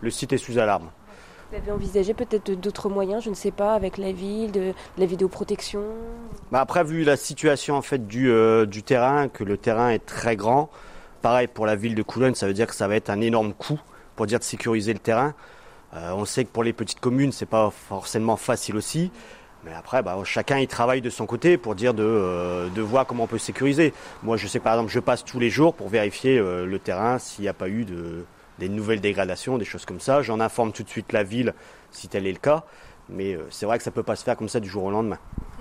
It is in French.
le site est sous alarme. Vous avez envisagé peut-être d'autres moyens, je ne sais pas, avec la ville, de la vidéoprotection? Après, vu la situation en fait du terrain, que le terrain est très grand, pareil pour la ville de Coulonges, ça veut dire que ça va être un énorme coût pour dire de sécuriser le terrain. On sait que pour les petites communes, c'est pas forcément facile aussi. Mais après, chacun y travaille de son côté pour dire de voir comment on peut sécuriser. Moi, je sais que par exemple, je passe tous les jours pour vérifier le terrain s'il n'y a pas eu des nouvelles dégradations, des choses comme ça. J'en informe tout de suite la ville si tel est le cas. Mais c'est vrai que ça ne peut pas se faire comme ça du jour au lendemain.